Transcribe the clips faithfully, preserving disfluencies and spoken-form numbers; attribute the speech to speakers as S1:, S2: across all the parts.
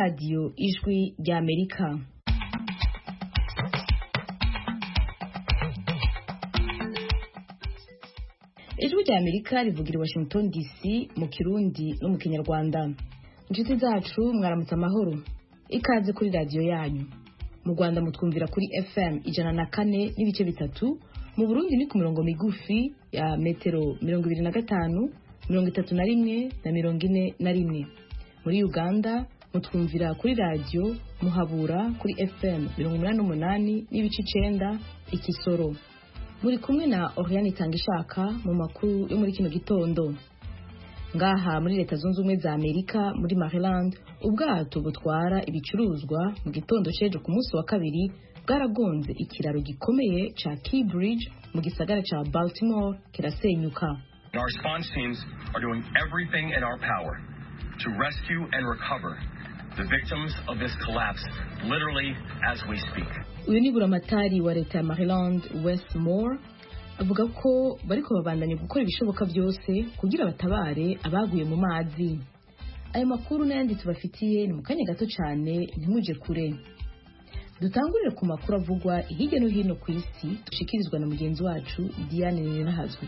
S1: radiyo ijwi ry'Amerika. Ijwi ry'Amerika rivugira i Washington D C mu Kirundi no mu Kinyarwanda. Inshuti zacu mwaramutse amahoro. Ikaze kuri radiyo yanyu. Mu Rwanda mutwumvira kuri F M ijana na kane n'ibice bitatu, mu Burundi ni ku mirongo migufi ya metero mirongo ibiri na gatanu, mirongo itatu na rimwe na mirongo ine na rimwe. Muri Uganda mutwumvira kuri radiyo Muhabura kuri F M mirongo umunani n'umunani n'ibice icenda i Kisoro. Muri kumwe na Oriane Tangishaka mu makuru yo muri kino gitondo. Ngaha muri Leta Zunze Ubumwe za Amerika muri Maryland, ubwato butwara ibicuruzwa mu gitondo cejo ku munsi wa kabiri bwaragonze ikiraro gikomeye ca Key Bridge mu gisagara ca Baltimore kirasenyuka.
S2: Our response teams are doing everything in our power to rescue and recover the victims of this collapse, literally as we speak.
S1: Uyu ni buramatari wa Leta ya Maryland Wes Moore avuga ko bariko babandanya gukora ibishoboka byose kugira batabare abaguye mu mazi. Ayo makuru n'ayandi tubafitiye ni mu kanya gato cyane, ntimuje kure. Dutangurire ku makuru avugwa hirya no hino ku isi dushikirizwa na mugenzi wacu Diane Ninahazwe.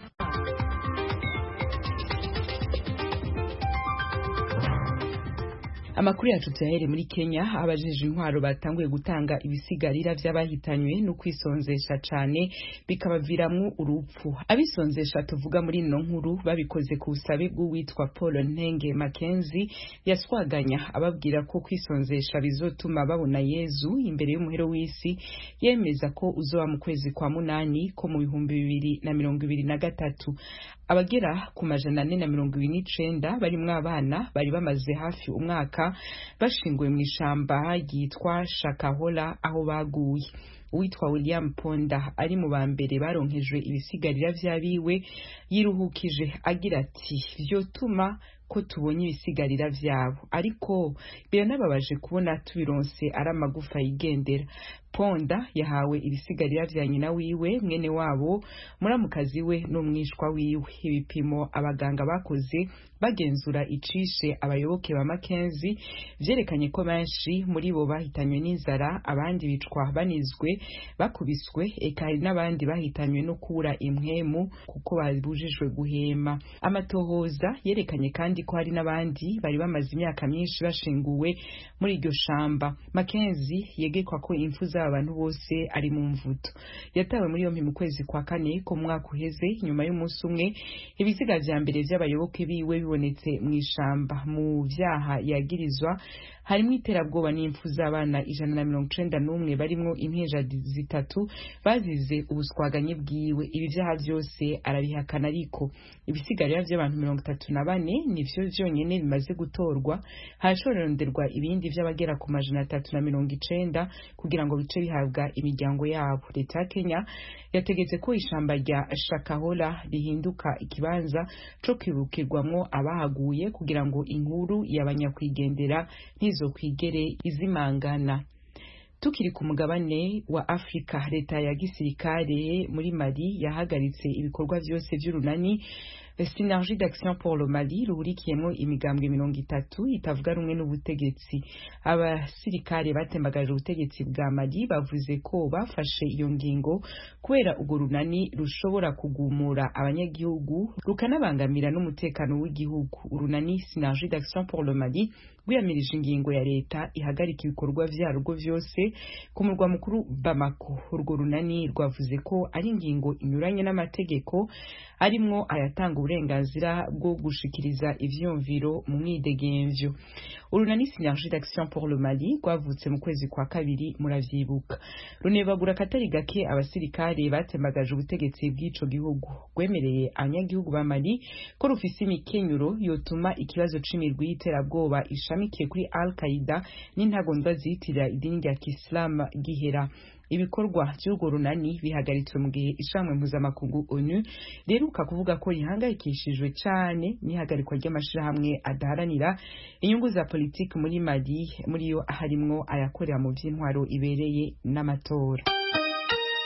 S3: Amakuru yacu tuyahere muri Kenya, abajije intwaro batanguye gutanga ibisigarira by'abahitanywe no kwisonzesha cyane bikabaviramwo urupfu. Abisonzesha tuvuga muri no nkuru babikoze ku busabe bw'uwitwa Paul Ntenge Mackenzie yaswaganya ababwira ko kwisonzesha bizotuma babona Yezu imbere y'umuhero w'isi, yemeza ko uzoba mu kwezi kwa munani ko mu bihumbi bibiri na mirongo ibiri na gatatu. Abagera ku majana ane na mirongo ibiri n'icenda barimwo abana bari bamaze hafi umwaka bashinguwe mu ishamba ryitwa Shakahola aho baguye. Uwitwa William Ponda ari mu bambere baronkejwe ibisigarira vy'abiwe yiruhukije agira ati vyotuma ko tubonye ibisigarira vyabo, ariko biranababaje kubona tubironse ari amagufa yigendera. Ponda yahawe ibisigarira vya nyina wiwe, mwene wabo, muramukazi we n'umwishwa wiwe. Ibipimo abaganga bakoze bagenzura icishe abayoboke ba Mackenzie vyerekanye ko benshi muri bo bahitanywe n'inzara, abandi bicwa banizwe bakubiswe, eka hari n'abandi bahitanywe no kubura impwemu kuko babujijwe guhema. Amatohoza yerekanye kandi ko hari n'abandi bari bamaze imyaka myinshi bashinguwe muri iryo shamba. Mackenzie yegekwa ko impfu z'abantu bose ari mu mvuto. Yatawe muri yompi mu kwezi kwa kane ko mwaka uheze, nyuma y'umunsi umwe ibiziga vya mbere vy'abayoboke biwe bibonetse mu ishamba. Mu vyaha yagirizwa harimo iterabwoba n'impfu z'abana ijana na mirongo icenda n'umwe barimwo impinja zitatu bazize ubuswaganye bwiwe. Ibi vyaha vyose arabihakana, ariko ibisigarira vy'abantu mirongo itatu na bane nivyo vyonyene bimaze gutorwa. Harashoronderwa ibindi vy'abagera ku majana atatu na mirongo icenda kugira ngo bice bihabwa imiryango yabo. Leta ya Kenya yategetse ko ishamba rya Shakahola rihinduka ikibanza co kwibukirwamwo abahaguye kugira ngo inkuru y'abanyakwigendera ntizokwigere izimangana. Tukiri ku mugabane wa Afrika, leta ya gisirikare muri Mali yahagaritse ibikorwa vyose vy'urunani Synergie d'Action pour le Mali ruhurikiyemo imigambwe mirongo itatu itavuga rumwe n'ubutegetsi. Abasirikare batembagaje ubutegetsi bwa Mali bavuze ko bafashe iyo ngingo kubera ugo runani rushobora kugumura abanyagihugu rukanabangamira n'umutekano w'igihugu. Urunani Synergie d'Action pour le Mali rwiyamirije ingingo ya leta ihagarika ibikorwa vyarwo vyose ku murwa mukuru Bamako. Urwo runani rwavuze ko ari ingingo inyuranye n'amategeko, arimwo ayatanga uburenganzira bwo gushikiriza ivyumviro mu mwidegemvyo. Urunani Synergie d'Action pour le Mali rwavutse mu kwezi kwa kabiri, muravyibuka. Runebagura katari gake abasirikare batembagaje ubutegetsi bw'ico gihugu. Rwemereye abanyagihugu ba Mali ko rufise imikenyuro yotuma ikibazo c'imirwi y'iterabwoba ishamikiye kuri Al-Qaeda n'intagondwa ziyitirira idini rya Islam gihera. Ibikorwa by'urwo runani bihagaritswe mu gihe ishamwe mpuzamakungu ONU riheruka kuvuga ko rihangayikishijwe cyane n'ihagarikwa ry'amashirahamwe adaharanira inyungu za politiki muri Mali, muri yo harimwo ayakorera mu by'intwaro ibereye n'amatora.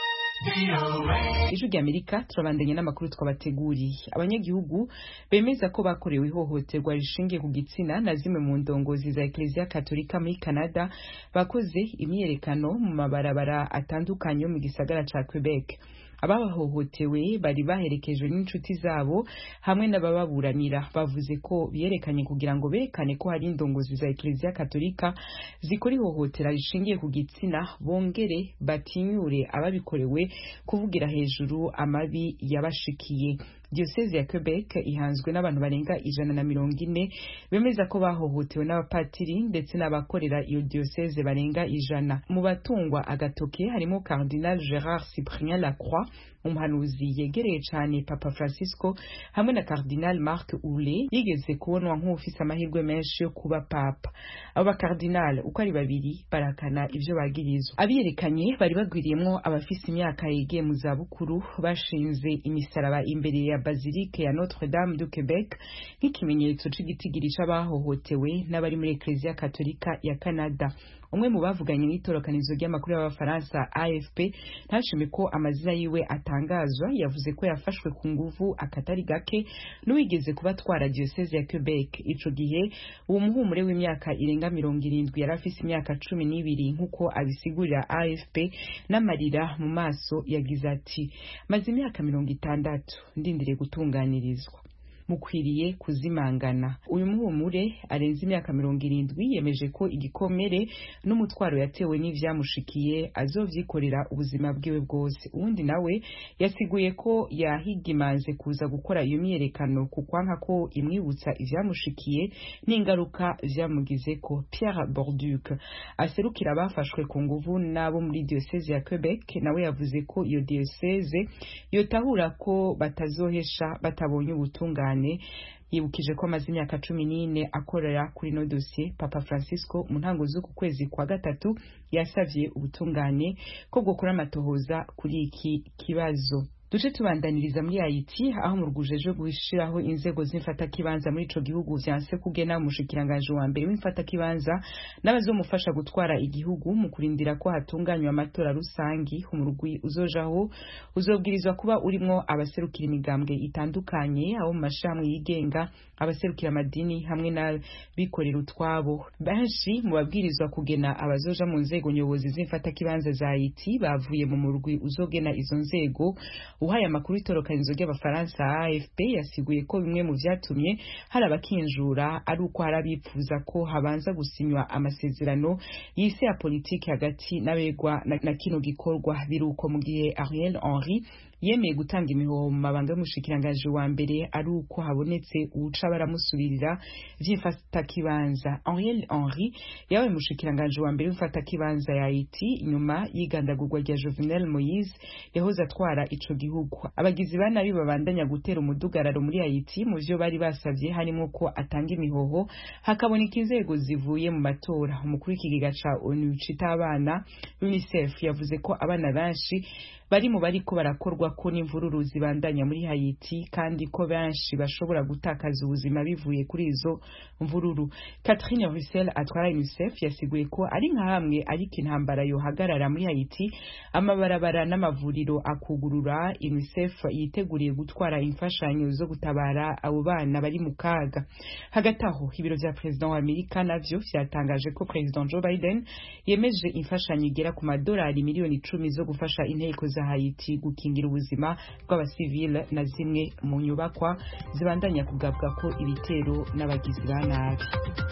S3: Ijwi ry'Amerika turabandanya n'amakuru twabateguriye. Abanyagihugu bemeza ko bakorewe ihohoterwa rishingiye ku gitsina na zimwe mu ndongozi za Eklezia Katolika muri Canada bakoze imyiyerekano mu mabarabara atandukanye mu gisagara ca Quebec. Abahohotewe bari baherekejwe n'inshuti zabo hamwe n'abababuranira, bavuze ko biyerekanye kugira ngo berekane ko hari indongozi za Eklezia Katolika zikora ihohotera rishingiye ku gitsina, bongere batinyure ababikorewe kuvugira hejuru amabi yabashikiye. Diocese ya Quebec ihanzwe n'abantu barenga ijana na mirongo ine bemeza ko bahohotewe n'abapatiri ndetse n'abakorera iyo diocese barenga ijana. Mu batungwa agatoke harimo Cardinal Gérard Cyprien Lacroix, umuhanuzi yegereye cyane Papa Francisco, hamwe na Cardinal Marc Oulé yigeze kubonwa nk'ufise amahirwe menshi yo kuba papa. Abo bakardinal uko ari babiri barakana ivyo bagirizwa. Abiyerekanye bari bagwiriyemwo abafise imyaka yegeye mu zabukuru, bashinze imisaraba imbere ya Basilique ya Notre Dame du Québec nk'ikimenyetso c'igitigiri c'abahohotewe n'abari muri Eklezia Katolika ya Canada. Umwe mu bavuganye n'itorokanizo ry'amakuru y'abafaransa A F P ntashime ko amazina yiwe atangazwa, yavuze ko yafashwe ku nguvu akatari gake n'uwigeze kubatwara diocese ya Quebec. Ico gihe uwo muhumure w'imyaka irenga mirongo irindwi yari afise imyaka cumi n'ibiri nk'uko abisigurira A F P n'amarira mu maso, yagize ati maze imyaka mirongo itandatu ndindiriye gutunganirizwa, mukwiriye kuzimangana. Uyu muhumure arenze imyaka mirongo irindwi yemeje ko igikomere n'umutwaro yatewe n'ivyamushikiye azovyikorera ubuzima bwiwe bwose. Uwundi nawe yasiguye ko yahigimanze kuza gukora iyo myerekano kukwanka ko imwibutsa ivyamushikiye n'ingaruka vyamugizeko. Pierre Borduc aserukira abafashwe ku nguvu n'abo muri diocese ya Quebec nawe yavuze ko iyo diocese yotahura ko batazohesha batabonye ubutungane. Yibukije ko amaze imyaka cumi n'ine akorera kuri no dossier. Papa Francisco mu ntango z'uku kwezi kwa gatatu yasavye ubutungane ko bwokora amatohoza kuri iki kibazo. Duce tubandaniriza muri Haiti aho mu rwujeje gushiraho inzego z'imfata kibanza muri ico gihugu vyanse kugena umushikiranganje wa mbere w'imfata kibanza n'abazomufasha gutwara igihugu mu kurindira ko hatunganywa amatora rusangi. Umurugwi uzojaho uzobwirizwa kuba urimo abaserukira imigambwe itandukanye, abo mu mashamwe yigenga, abaserukira amadini hamwe n'abikorera utwabo. Benshi mu babwirizwa kugena abazoja mu nzego nyobozi z'imfata kibanza za Haiti bavuye mu murugwi uzogena izo nzego. Uhaye amakuru itorokanizo ry'abafaransa A F P yasiguye ko bimwe mu vyatumye hari abakinjura ari uko harabipfuza ko habanza gusinywa amasezerano y'isi ya politiki hagati n'abegwa na, na kino gikorwa. Biruko mu gihe Ariel Henry yemeye gutanga imihoho mu mabanga y'umushikiranganje wa mbere ari uko habonetse uca baramusubirira vy'imfata kibanza. Ariel Henry yawe umushikiranganje wa mbere w'imfata kibanza ya Haiti nyuma y'igandagurwa rya Jovenel Moïse yahoze atwara ico gihugu. Abagizi ba nabi babandanya gutera umudugararo muri Haiti, mu vyo bari basavye harimo ko atanga imihoho hakaboneka inzego zivuye mu matora. Umukuru w'ikigega ca ONU cita abana UNICEF yavuze ko abana benshi bari mu bariko barakorwa ko n'imvururu zibandanya muri Haiti kandi ko benshi bashobora gutakaza ubuzima bivuye kuri izo mvururu. Catherine Russell atwara UNICEF yasiguye ko ari nka hamwe ariko intambara yo hagarara muri Haiti amabarabara n'amavuriro akugurura. UNICEF yiteguriye gutwara imfashanyo zo gutabara abo bana bari mu kaga. Hagati aho ibiro vya President wa Amerika navyo vyatangaje ko President Joe Biden yemeje imfashanyo igera ku madolari miliyoni icumi zo gufasha inteko za Haiti gukingira ubuzima bw'abasivile na zimwe mu nyubakwa zibandanya kugabwa ko ibitero n'abagizi ba nabi.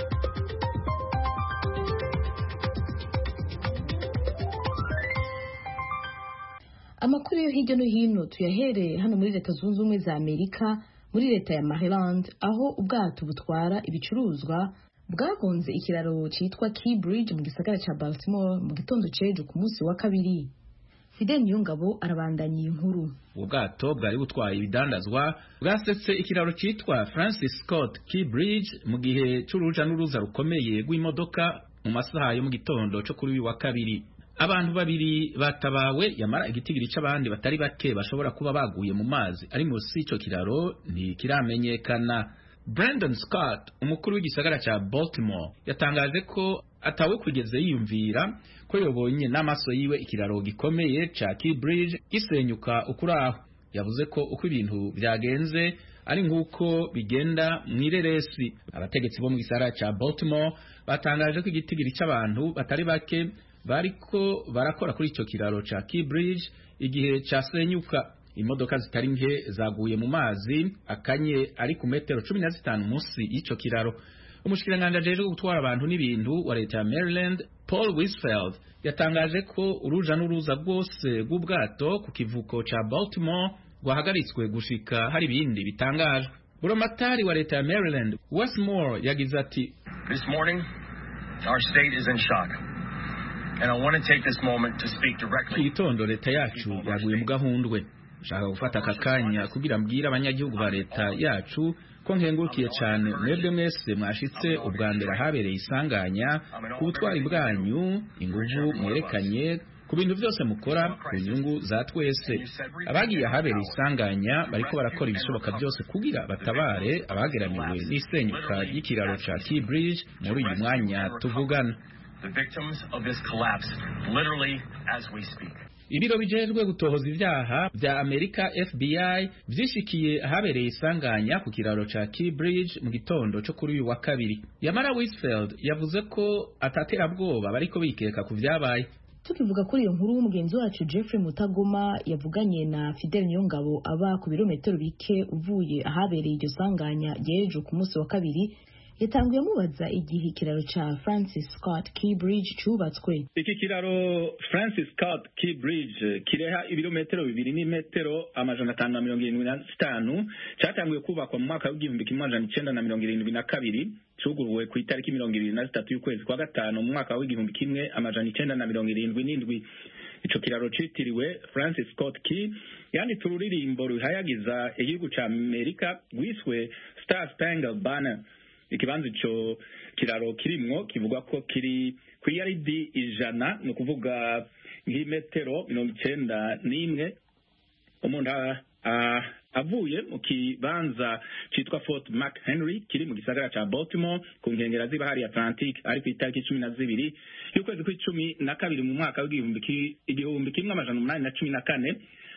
S1: Amakuru yo hirya no hino tuyahereye hano muri Leta Zunze Ubumwe za Amerika, muri leta ya Maryland aho ubwato butwara ibicuruzwa bwagonze ikiraro cyitwa Key Bridge mu gisagara ca Baltimore mu gitondo cejo ku munsi wa kabiri. Fidel Niyongabo arabandanya inkuru.
S4: Ubwato bwari butwaye ibidandazwa bwasetse ikiraro cyitwa Francis Scott Key Bridge mu gihe c'uruja n'uruza rukomeye rw'imodoka mu masaha yo mu gitondo cyo kuri uyu wa kabiri. Abantu babiri batabawe, yamara igitigiri c'abandi batari bake bashobora kuba baguye mu mazi ari munsi y'ico kiraro ntikiramenyekana. Brandon Scott, umukuru w'igisagara ca Baltimore, yatangaje ko atawe kugeze yiyumvira ko yobonye n'amaso yiwe ikiraro gikomeye ca Key Bridge gisenyuka ukuraho. Yavuze ko uko ibintu byagenze ari nk'uko bigenda mw'ireresi. Abategetsi bo mu gisagara ca Baltimore batangaje ko igitigiri c'abantu batari bake bariko barakora kuri ico kiraro ca Key Bridge igihe casenyuka. Imodoka zitari nke zaguye mu mazi akanye ari ku metero cumi na zitanu munsi y'ico kiraro. Umushikiranganje ajejwe gutwara abantu n'ibintu wa leta ya Maryland, Paul Wisfeld, yatangaje ko uruja n'uruza rwose rw'ubwato ku kivuko ca Baltimore rwahagaritswe gushika hari ibindi bitangajwe. Buramatari wa leta ya Maryland, Westmore, yagize ati,
S2: This morning, our state is in shock. And I want to take this moment to speak directly.
S4: Itondo leta yacu yaguye mu gahundwe. Nshaka gufata aka kanya kugira mbwira abanyagihugu ba leta yacu ko nkengurukiye cyane mwebwe mwese mwashitse ubwa mbere habereye isanganya ku butwari bwanyu, inguvu mwerekanye ku bintu byose mukora ku nyungu za twese. Abagiye habereye isanganya bariko barakora ibishoboka byose kugira batabare abageramiwe n'isenyuka y'ikiraro ca Key Bridge muri uyu mwanya tuvugana.
S2: The victims of this collapse literally as we speak.
S4: Ibiro bijejwe gutohoza ivyaha vya Amerika F B I vyishikiye ahabereye isanganya ku kiraro ca Key Bridge mu gitondo cyo kuri uyu wa kabiri. Yamara Wisfeld yavuze ko ataterabwoba bariko bikeka ku vyabaye.
S1: Tukivuga kuri iyo nkuru, umugenzi wacu Jeffrey Mutagoma yavuganye na Fidel Niyongabo aba ku birometero bike uvuye ahabereye iryo sanganya ryejo ku munsi wa kabiri. Yatanguye mubaza igihe ikiraro ca Francis Scott Key Bridge cubatswe.
S5: Iki kiraro Francis Scott Key Bridge kireha ibirometero bibiri n'imetero amajana atanu na mirongo irindwi na zitanu cyatanguye kubakwa mu mwaka w'igihumbi kimwe amajana icenda na mirongo irindwi na kabiri, cuguruwe ku itariki mirongo ibiri na zitatu y'ukwezi kwa gatanu mu mwaka w'igihumbi kimwe amajana icenda na mirongo irindwi n'indwi. Ico kiraro citiriwe Francis Scott Key yanditse ururirimbo ruhayagiza igihugu ca Amerika rwiswe Star Spangled Banner. Ikibanza ico kiraro kirimwo kivuga ko kiri ku yaridi ijana, no kuvuga nk'imetero mirongo icenda n'imwe. Umuntu uh, avuye mu kibanza citwa Fort McHenry kiri mu gisagara ca Baltimore ku nkengera z'ibahari Atlantic ari ku itariki cumi na zibiri y'ukwezi kw'icumi na kabiri mu mwaka w'igihumbi igihumbi kimwe amajana umunani na cumi na kane,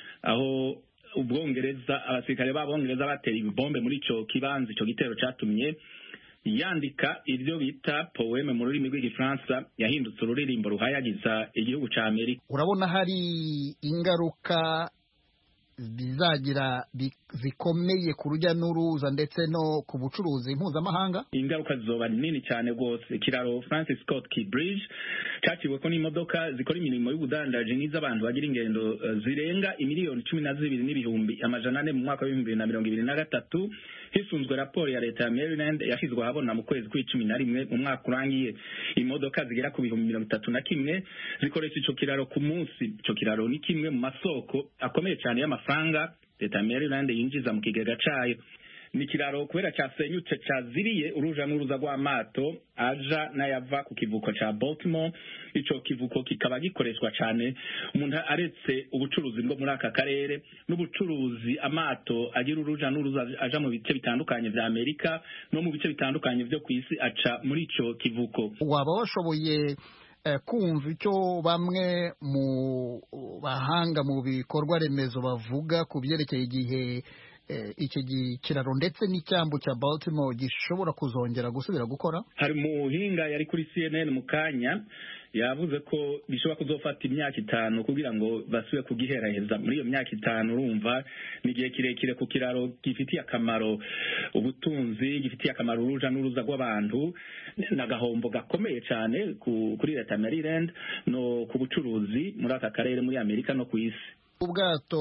S5: aho Ubwongereza abasirikare b'Abongereza bateye ibombe muri ico kibanza. Ico gitero catumye yandika ibyo bita poeme mu rurimi rw'igifaransa yahindutse ururirimbo ruhayagiza igihugu ca Amerika.
S6: Urabona hari ingaruka bizagira zikomeye ku rujya n'uruza ndetse no ku bucuruzi mpuzamahanga?
S5: Ingaruka zizoba nini cyane rwose. Kiraro Francis Scott Key Bridge cyaciwe ko n'imodoka zikora imirimo y'ubudandaji n'iz'abantu bagira ingendo uh, zirenga imiliyoni cumi na zibiri n'ibihumbi amajana ane mu mwaka w'ibihumbi bibiri na mirongo ibiri na gatatu, hisunzwe raporo ya leta ya Maryland yashizwe ahabona mu kwezi kw'icumi na rimwe mu mwaka urangiye. Imodoka zigera ku bihumbi mirongo itatu na kimwe zikoresha ico kiraro ku munsi. Ico kiraro ni kimwe mu masoko akomeye cyane y'amafaranga leta ya Maryland yinjiza mu kigega cayo. Ni kiraro kubera cyasenyutse caziriye uruja n'uruza rw'amato aja n'ayava ku kivuko ca Baltimore. Ico kivuko kikaba gikoreshwa cyane umuntu aretse ubucuruzi bwo muri aka karere n'ubucuruzi amato agira uruja n'uruza aja mu bice bitandukanye vya Amerika no mu bice bitandukanye vyo kwisi aca muri ico kivuko.
S6: Waba washoboye eh, kumva icyo bamwe mu bahanga mu bikorwa remezo bavuga ku byerekeye igihe iki kiraro ndetse n'icyambu cya Baltimore gishobora kuzongera gusubira gukora?
S5: Hari muhinga yari kuri C N N mu kanya yavuze ko bishobora kuzofata imyaka itanu kugira ngo basubire kugiheraheza. Muri iyo myaka itanu urumva ni igihe kirekire ku kiraro gifitiye akamaro ubutunzi, gifitiye akamaro uruja n'uruza rw'abantu, n'agahombo gakomeye cyane kuri leta Maryland no ku bucuruzi muri aka karere muri Amerika no ku isi.
S6: Ubwato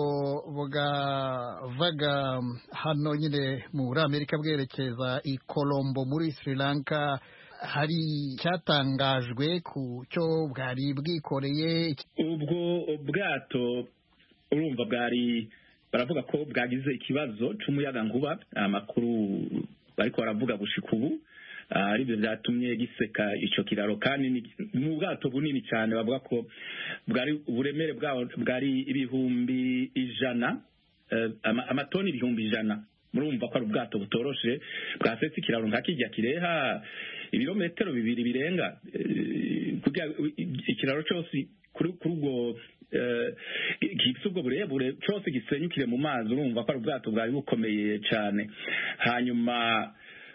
S6: bwavaga hano nyine muri Amerika bwerekeza i Colombo muri Sri Lanka, hari cyatangajwe ku cyo bwari bwikoreye.
S5: Ubwo bwato urumva bwari baravuga ko bwagize ikibazo c'umuyaga nkuba, amakuru bariko baravuga gushika ubu aribyo byatumye giseka ico kiraro, kandi mu bwato bunini cyane bavuga ko bwari uburemere bwawo bwari ibihumbi ijana, uh, amatoni ibihumbi ijana. Murumva ko ari ubwato butoroshe bwasetse ikiraro nka kijya kireha ibirometero bibiri birenga kugira ikiraro cyose kuri ubwo gifite ubwo burebure cyose gisenyukire mu mazi urumva ko ari ubwato bwari bukomeye cyane. hanyuma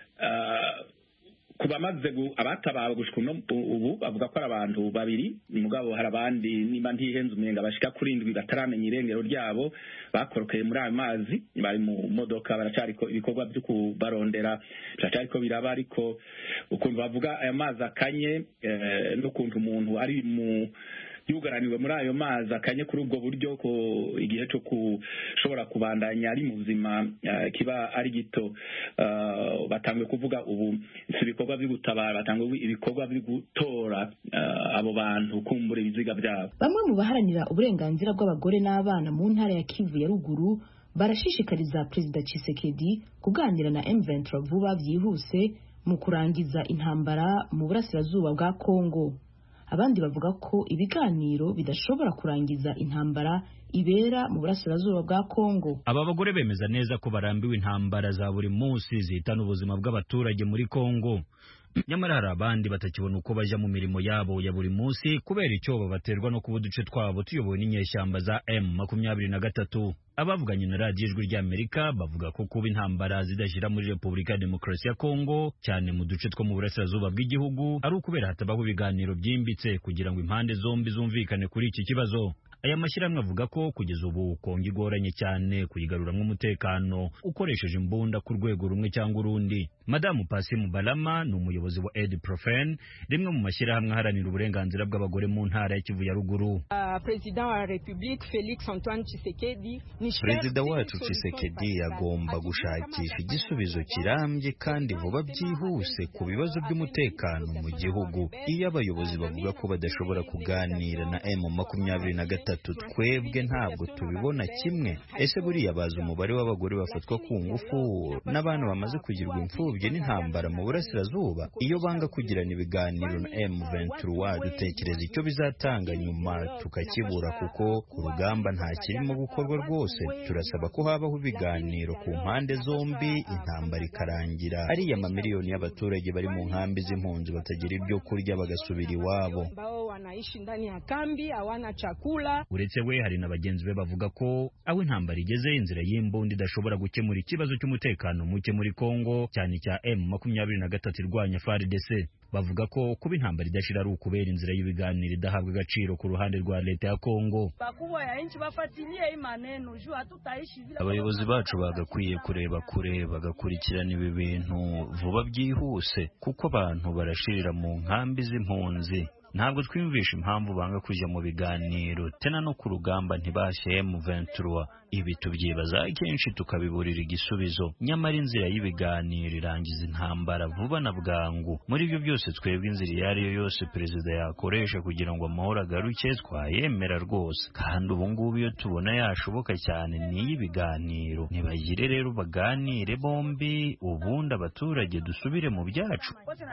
S5: kubamaze abatabawe gushika ubu bavuga ko ari abantu babiri mugabo hari abandi niba ntihenze umenga bashika kuri indwi bataramenya irengero ryabo bakorokeye muri ayo mazi bari mu modoka baracariko ibikorwa byo kubarondera baracariko biraba ariko ukuntu bavuga aya mazi akanye n'ukuntu umuntu ari mu yugaraniwe muri ayo mazi akanye kuri ubwo buryo ko igihe cyo kushobora kubandanya ari mu buzima uh, kiba ari gito. uh, batangwe kuvuga ubu si ibikorwa byo gutabara batangwe ibikorwa byo gutora uh, abo bantu kumbura ibiziga byabo.
S1: Bamwe mu baharanira uburenganzira bw'abagore n'abana mu ntara ya Kivu ya ruguru barashishikariza Perezida Tshisekedi kuganira na M vingt-trois vuba byihuse mu kurangiza intambara mu burasirazuba bwa Kongo. Abandi bavuga ko ibiganiro bidashobora kurangiza intambara ibera mu burasirazuba bwa Kongo.
S7: Aba bagore bemeza neza ko barambiwe intambara za buri munsi zihitana ubuzima bw'abaturage muri Kongo. Nyamara hari abandi batakibona uko baja mu mirimo yabo ya buri munsi kubera icyobo baterwa no kuba uduce twabo tuyobowe n'inyeshyamba za M makumyabiri na gatatu. Abavuganye na radiyo ijwi ry'Amerika bavuga ko kuba intambara zidashira muri Repubulika ya Demokarasi ya Kongo cyane mu duce two mu burasirazuba bw'igihugu ari ukubera hatabaho ibiganiro byimbitse kugira ngo impande zombi zumvikane kuri iki kibazo. Aya mashyirahamwe avuga ko kugeza ubu Kongo igoranye cyane kuyigaruramwo umutekano ukoresheje imbunda ku rwego rumwe cyangwa urundi. Madamu Pasi Mubalama ni umuyobozi wa Aid Profen, rimwe mu mashyirahamwe aharanira uburenganzira bw'abagore mu ntara ya Kivu ya ruguru.
S8: Uh, Perezida wa Republika Felix Antoine Tshisekedi
S9: Perezida wacu Tshisekedi agomba gushakisha igisubizo kirambye kandi vuba byihuse ku bibazo by'umutekano mu gihugu. Iyo abayobozi bavuga ko badashobora kuganira na M makumyabiri na gatatu twebwe ntabwo tubibona kimwe. Ese buriya bazi umubare w'abagore bafatwa ku ngufu n'abana bamaze kugirwa imfubyi n'intambara mu burasirazuba? Iyo banga kugirana ibiganiro na M vingt-trois dutekereza icyo bizatanga nyuma tukakibura kuko ku rugamba nta kirimo gukorwa rwose. Turasaba ko habaho ibiganiro ku mpande zombi intambara ikarangira ariya mamiliyoni y'abaturage bari mu nkambi z'impunzi batagira ibyo kurya bagasubira iwabo.
S7: Uretse we hari na bagenzi be bavuga ko aho intambara igeze inzira y'imbunda idashobora gukemura ikibazo cy'umutekano muke muri Kongo cyane cya M makumyabiri na gatatu irwanya F A R D C. Bavuga ko kuba intambara idashira ari ukubera inzira y'ibiganiro idahabwa agaciro ku ruhande rwa leta ya Kongo.
S9: Abayobozi bacu bagakwiye kureba kure bagakurikirana ibi bintu vuba byihuse kuko abantu barashirira mu nkambi z'impunzi. Ntabwo twiyumvisha impamvu banga kujya mu biganiro tena no ku rugamba ntibashe M vingt-trois. Ibi tubyibaza kenshi tukabiburira igisubizo. Nyamara inzira y'ibiganiro irangiza intambara vuba na bwangu. Muri ibyo byose twebwe inzira iyo ari yo yose perezida yakoresha kugira ngo amahoro agaruke twayemera rwose. Kandi ubu ngubu iyo tubona yashoboka cyane ni ibiganiro. Nibagire rero baganire bombi ubundi abaturage dusubire mu byacu.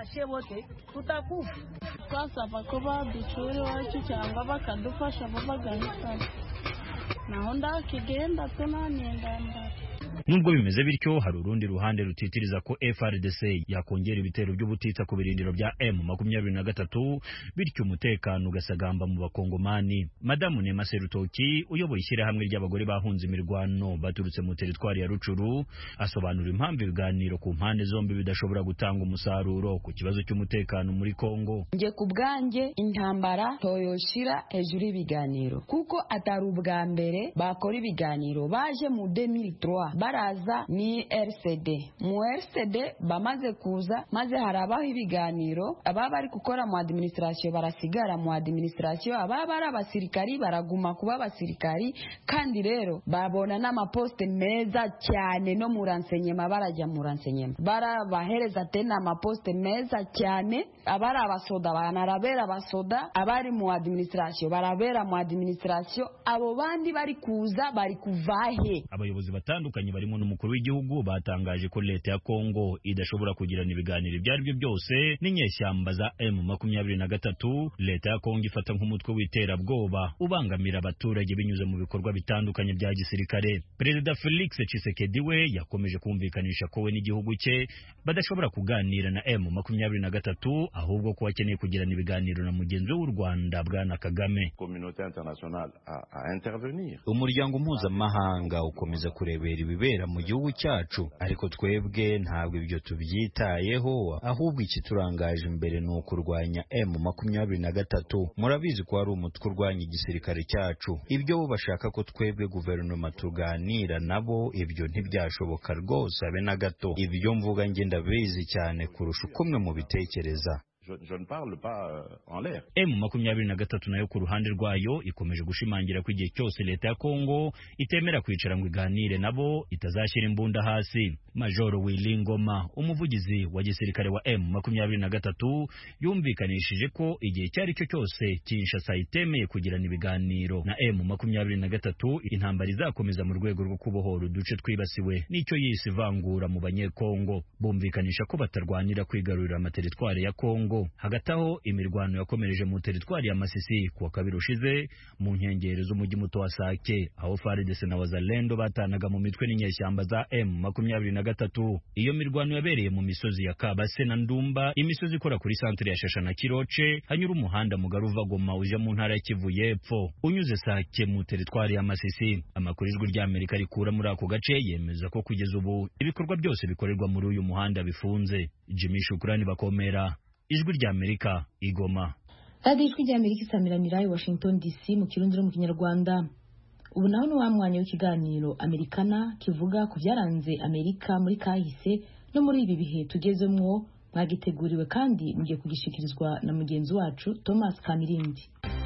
S10: Ko baducura iwacu cyangwa bakadufasha bo bagahitamo naho ndakigenda tunanengambara.
S7: Nubwo bimeze bityo hari urundi ruhande rutitiriza ko F A R D C yakongera ibitero by'ubutitsa ku birindiro bya M makumyabiri na gatatu bityo umutekano ugasagamba mu bakongomani. Madamu Nema Serutoki uyoboye ishyirahamwe ry'abagore bahunze imirwano baturutse mu teritwari ya Rucuru asobanura impamvu ibiganiro ku mpande zombi bidashobora gutanga umusaruro ku kibazo cy'umutekano muri Kongo.
S11: Nje ku bwanjye intambara toyoshira hejuru y'ibiganiro kuko atari ubwa mbere bakora ibiganiro baje mu deux mille trois baraza ni R C D. Mu R C D bamaze kuza maze harabaho ibiganiro ababa bari gukora mu administration barasigara mu administration ababa bari abasirikari baraguma kuba abasirikari kandi rero babona n'amaposte meza cyane no mu renseignement barajya mu renseignement barabahereza tena amaposte meza cyane abari abasoda banarabera abasoda abari mu administration barabera mu administration abo bandi bari kuza bari kuvahe.
S7: Abayobozi batandukanye barimo n'umukuru w'igihugu batangaje ko leta ya Kongo idashobora kugirana ibiganiro ibyo ari byo byose n'inyeshyamba za M makumyabiri na gatatu. Leta ya Kongo ifata nk'umutwe w'iterabwoba ubangamira abaturage binyuze mu bikorwa bitandukanye bya gisirikare. Perezida Felix Tshisekedi we yakomeje kumvikanisha ko we n'igihugu cye badashobora kuganira na M makumyabiri na gatatu, ahubwo ko akeneye kugirana ibiganiro na mugenzi w'u Rwanda Bwana Kagame. Umuryango mpuzamahanga ukomeza kurebera ibibera mu gihugu cyacu, ariko twebwe ntabwo ibyo tubyitayeho, ahubwo ikiturangaje imbere ni ukurwanya M makumyabiri na gatatu. Murabizi ko ari umutwe urwanya igisirikare cyacu. Ibyo bo bashaka ko twebwe guverinoma tuganira nabo, ibyo ntibyashoboka rwose abe na gato. Ibyo mvuga nge ndabizi cyane kurusha uko mwe mubitekereza. Je ne parle pas en l'air. M makumyabiri na gatatu nayo ku ruhande rwayo ikomeje gushimangira ko igihe cyose leta ya Kongo itemera kwicara ngo iganire nabo itazashyira imbunda hasi. Majoro Willy Ngoma, umuvugizi wa gisirikare wa M makumyabiri na gatatu, yumvikanishije ko igihe cyari cyo cyose Kinshasa itemeye kugirana ibiganiro na M makumyabiri na gatatu, intambara izakomeza mu rwego rwo kubohora uduce twibasiwe n'icyo yise ivangura mu banyekongo. Bumvikanisha ko batarwanira kwigarurira amateritwari ya Kongo. Hagati aho imirwano yakomereje mu teritwari ya Masisi kuwa kabiri ushize mu nkengero z'umujyi muto wa Sake, aho F A R D C na Wazalendo batanaga mu mitwe n'inyeshyamba za M makumyabiri na gatatu. Iyo mirwano yabereye mu misozi ya Kabase na Ndumba, imisozi ikora kuri santere ya Shasha na Kiroce, hanyura umuhanda mugari uva Goma uje mu ntara ya Kivu y'Epfo unyuze Sake mu teritwari ya Masisi. Amakuru ijwi rya Amerika rikura muri ako gace yemeza ko kugeza ubu ibikorwa byose bikorerwa muri uyu muhanda bifunze. Jimmy Shukrani Bakomera, Ijwi rya Amerika, Igoma.
S1: Radio Ijwi rya Amerika isamiranira i Washington D C mu Kirundi no mu Kinyarwanda. Ubu naho ni wa mwanya w'ikiganiro Amerikana kivuga ku byaranze Amerika muri kahise no muri ibi bihe tugezemwo, mwagiteguriwe kandi mugiye kugishikirizwa na mugenzi wacu Thomas Kamirindi.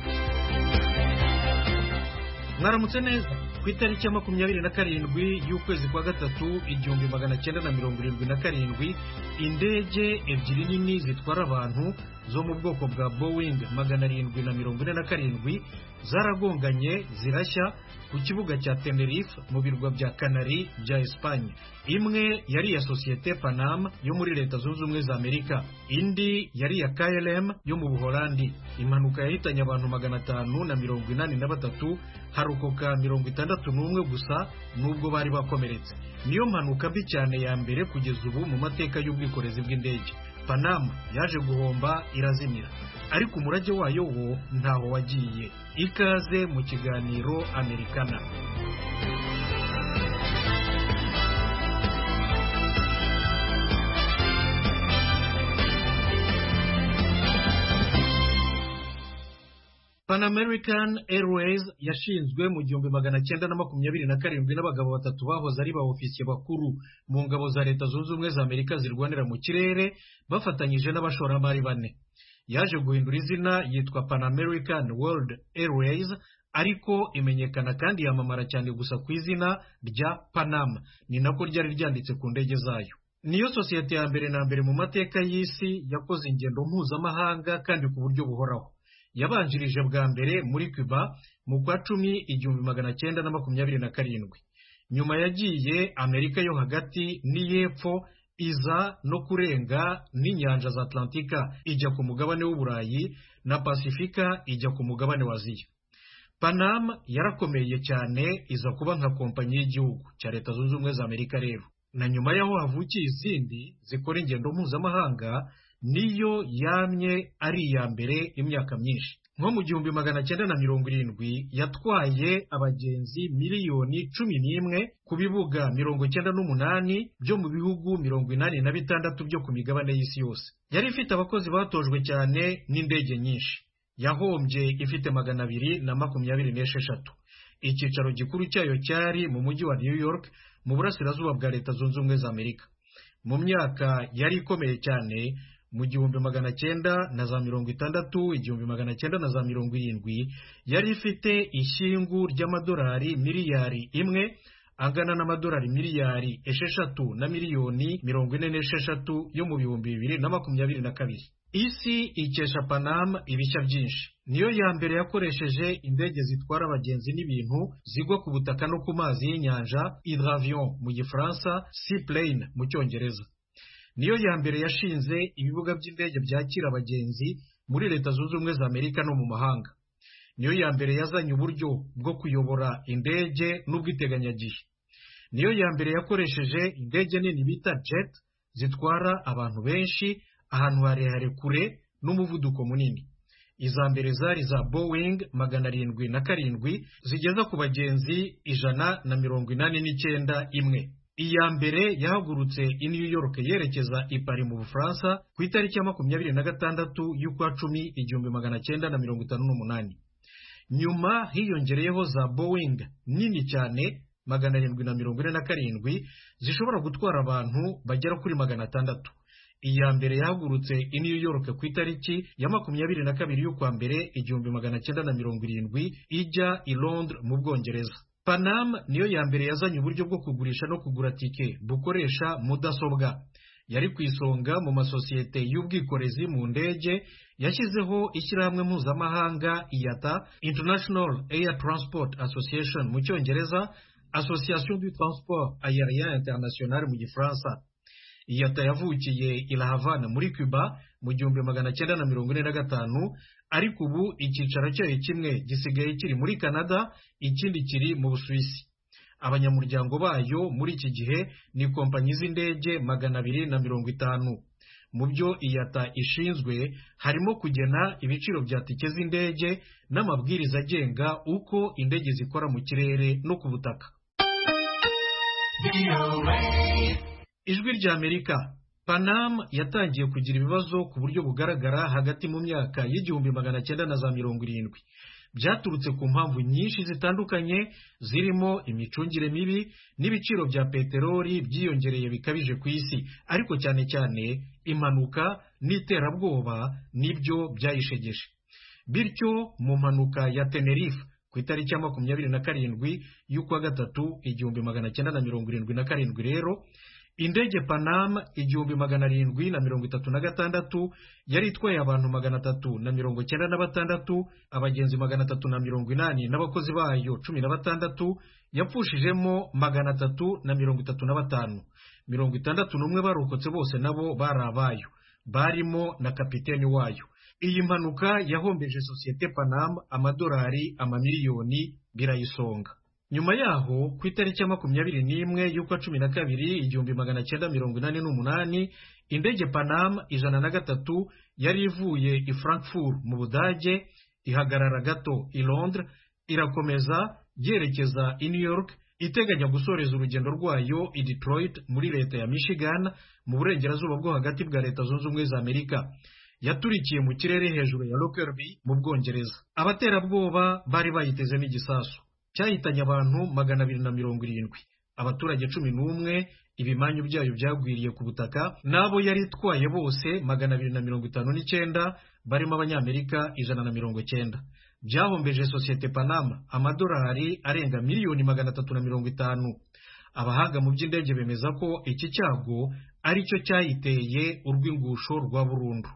S12: Mwaramutse neza. Ku itariki ya makumyabiri na karindwi y'ukwezi kwa gatatu igihumbi magana cyenda na mirongo irindwi na karindwi, indege ebyiri nini zitwara abantu zo mu bwoko bwa Boeing magana arindwi na mirongo ine na karindwi zaragonganye zirashya ku kibuga cya Tenerife mu birwa bya Canary bya Espagne. Imwe yari ya sosiyete Panam yo muri Leta Zunze Ubumwe za Amerika, indi yari ya K L M yo mu Buholandi. Impanuka yahitanye abantu magana atanu na mirongo inani na batatu, harokoka mirongo itandatu n'umwe gusa nubwo bari bakomeretse. Niyo mpanuka mbi cyane ya mbere kugeza ubu mu mateka y'ubwikorezi bw'indege. Panama yaje guhomba irazimira, ariko umurage wayo wo ntaho wagiye. Ikaze mu kiganiro Amerikana. Pan American Airways yashinzwe mu gihumbi magana cyenda na makumyabiri na karindwi n'abagabo batatu bahoze ari ba ofisiye bakuru mu ngabo za Leta Zunze Ubumwe za Amerika zirwanira mu kirere bafatanyije n'abashoramari bane. Yaje guhindura izina yitwa Pan American World Airways, ariko imenyekana kandi yamamara cyane gusa ku izina rya Panam, ni nako ryari ryanditse ku ndege zayo. Niyo sosiyete ya mbere na mbere mu mateka y'isi yakoze ingendo mpuzamahanga kandi ku buryo buhoraho. Yabanjirije bwa mbere muri Cuba mu kwa cumi igihumbi magana cyenda na makumyabiri na karindwi. Nyuma yagiye Amerika yo hagati n'iyepfo, iza no kurenga n'inyanja za Atlantika ijya ku mugabane w'Uburayi na Pasifika ijya ku mugabane wa Aziya. Panam yarakomeye cyane, iza kuba nka kompanyi y'igihugu cya Leta Zunze Ubumwe za Amerika rero. Na nyuma yaho havukiye izindi zikora ingendo mpuzamahanga, niyo yamye ari iya mbere imyaka myinshi. Nko mu gihumbi magana cyenda na mirongo irindwi yatwaye abagenzi miliyoni cumi n'imwe ku bibuga mirongo cyenda n'umunani byo mu bihugu mirongo inani na bitandatu byo ku migabane y'isi yose. Yari ifite abakozi batojwe cyane n'indege nyinshi. Yahombye ifite magana abiri na makumyabiri n'esheshatu. Icyicaro gikuru cyayo cyari mu mujyi wa New York mu burasirazuba bwa Leta Zunze Ubumwe za Amerika. Mu myaka yari ikomeye cyane, mu gihumbi magana cyenda na za mirongo itandatu, igihumbi magana cyenda na za mirongo irindwi, yari ifite ishyingu ry'amadolari miliyari imwe angana n'amadolari miliyari esheshatu na miliyoni mirongo ine n'esheshatu yo mu bihumbi bibiri na makumyabiri na kabiri. isi ikesha Panama ibishya byinshi. Niyo ya mbere yakoresheje indege zitwara abagenzi n'ibintu zigwa ku butaka no ku mazi y'inyanja, hydravion mu gifaransa, seaplane mu cyongereza. Niyo ya mbere yashinze ibibuga by'indege byakira abagenzi muri Leta Zunze Ubumwe za Amerika no mu mahanga. Niyo ya mbere yazanye uburyo bwo kuyobora indege n'ubwiteganyagihe. Niyo ya mbere yakoresheje indege nini bita jet zitwara abantu benshi ahantu harehare kure n'umuvuduko munini. Iza mbere zari za Boeing magana arindwi na karindwi zigeza ku bagenzi ijana na mirongo inani n'icyenda imwe. Iya mbere yahagurutse i New York yerekeza i Paris mu Bufaransa ku itariki ya makumyabiri na gatandatu y'ukwa cumi igihumbi magana cyenda na mirongo itanu n'umunani. Nyuma hiyongereyeho za Boeing nini cyane magana arindwi na mirongo ine na karindwi zishobora gutwara abantu bagera kuri magana atandatu. Iya mbere yahagurutse i New York ku itariki ya makumyabiri na kabiri y'ukwa mbere igihumbi magana cyenda na mirongo irindwi ijya i Londres mu Bwongereza. Panama niyo ya mbere yazanye uburyo bwo kugurisha no kugura tike bukoresha mudasobwa. Yari ku isonga mu masosiyete y'ubwikorezi mu ndege yashyizeho ishyirahamwe mpuzamahanga I A T A, International Air Transport Association mu cyongereza, Association du Transport Aérien International mu gifaransa. I A T A yavukiye i La Havana muri Cuba mu gihumbi magana cyenda na mirongo ine na gatanu, ariko ubu icyicaro cyayo kimwe gisigaye kiri muri Canada, ikindi kiri mu Busuwisi. Abanyamuryango bayo muri iki gihe ni kompanyi z'indege magana abiri na mirongo itanu. Mu byo I A T A ishinzwe harimo kugena ibiciro bya tike z'indege n'amabwiriza agenga uko indege zikora mu kirere no ku butaka. Ijwi rya Amerika. Panama yatangiye kugira ibibazo ku buryo bugaragara hagati mu myaka y'igihumbi magana cyenda na za mirongo irindwi. Byaturutse ku mpamvu nyinshi zitandukanye zirimo imicungire mibi n'ibiciro bya peteroli byiyongereye bikabije ku isi, ariko cyane cyane impanuka n'iterabwoba nibyo byayishegeshe. Bityo mu mpanuka ya Tenerife ku itariki ya makumyabiri na karindwi y'ukwa gatatu igihumbi magana cyenda na mirongo irindwi na karindwi rero indege Panama igihumbi magana arindwi na mirongo itatu na gatandatu yari itwaye abantu magana atatu na mirongo cyenda na batandatu, abagenzi magana atatu na mirongo inani n'abakozi bayo cumi na batandatu, yapfushijemo magana atatu na mirongo itatu na batanu. Mirongo itandatu n'umwe barokotse bose nabo bari abayo, barimo na kapiteni wayo. Iyi mpanuka yahombeje sosiyete Panama amadolari amamiliyoni birayisonga. Nyuma yaho ku itariki ya makumyabiri n'imwe y'ukwa cumi na kabiri igihumbi magana cyenda mirongo inani n'umunani indege Panama ijana na gatatu yari ivuye i Frankfurt mu Budage ihagarara gato i Londres, irakomeza yerekeza i New York iteganya gusoreza urugendo rwayo i Detroit muri leta ya Michigan mu burengerazuba bwo hagati bwa Leta Zunze Ubumwe za Amerika. Yaturikiye mu kirere hejuru ya Lockerbie mu Bwongereza. Abaterabwoba bari bayitezemo igisasu cyahitanye abantu magana abiri na mirongo irindwi, abaturage cumi n'umwe, ibimanyu byayo byagwiriye ku butaka, n'abo yari itwaye bose magana abiri na mirongo itanu n'icyenda, barimo abanyamerika ijana na mirongo cyenda. Byahombeje sosiyete Panama amadolari arenga miliyoni magana atatu na mirongo itanu. Abahanga mu by'indege bemeza ko iki cyago ari cyo cyayiteye urw'ingusho rwa burundu.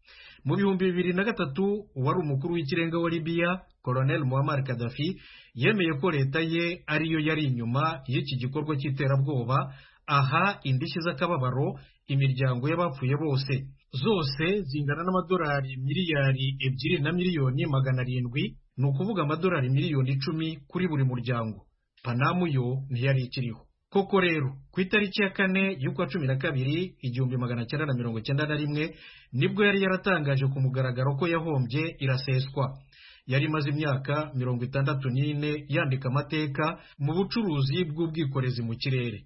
S12: Mu bihumbi bibiri na gatatu uwari umukuru w'ikirenga wa Libya Colonel Muammar Gaddafi yemeye ko leta ye ariyo yari inyuma y'iki gikorwa cy'iterabwoba, aha indishyi z'akababaro imiryango y'abapfuye bose zose zingana n'amadolari miliyari ebyiri na miliyoni magana arindwi, ni ukuvuga amadolari miliyoni icumi kuri buri muryango. Panama yo ntiyari ikiriho. Koko rero ku itariki ya kane y'ukwa cumi na kabiri igihumbi magana cyenda na mirongo cyenda na rimwe nibwo yari yaratangaje ku mugaragaro ko yahombye iraseswa. Yari imaze imyaka mirongo itandatu n'ine yandika amateka mu bucuruzi bw'ubwikorezi mu kirere.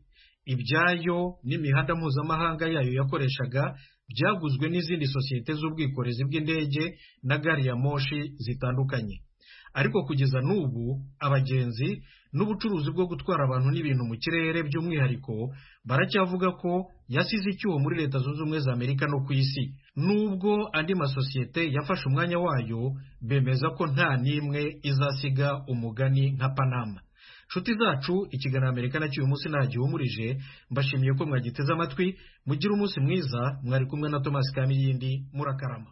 S12: Ibyayo n'imihanda mpuzamahanga yayo yakoreshaga byaguzwe n'izindi sosiyete z'ubwikorezi bw'indege na gari ya moshi zitandukanye. Ariko kugeza n'ubu abagenzi n'ubucuruzi bwo gutwara abantu n'ibintu mu kirere by'umwihariko baracyavuga ko yasize icyuho muri Leta Zunze Ubumwe za Amerika no ku isi. Nubwo andi masosiyete yafashe umwanya wayo, bemeza ko nta n'imwe izasiga umugani nka Panama. nshuti zacu ikiganiro Amerika nacyo uyu munsi ntagihumurije mbashimiye ko mwagiteze amatwi mugira umunsi mwiza mwari kumwe na Thomas Kamiyindi murakarama.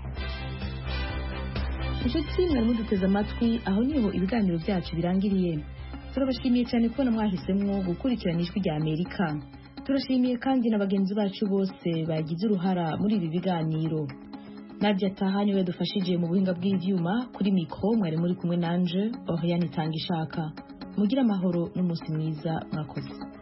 S1: inshuti mwari muduteze amatwi aho niho ibiganiro byacu birangiriye. turabashimiye cyane kubona mwahisemo gukurikirana ijwi rya Amerika. turashimiye kandi na bagenzi bacu bose bagize uruhara muri ibi biganiro. Nadia Tahani we dufashije mu buhinga bw'ivyuma, kuri mikro mwari muri kumwe nanje Oriane Tangishaka. Mugira amahoro n'umunsi mwiza mwakoze.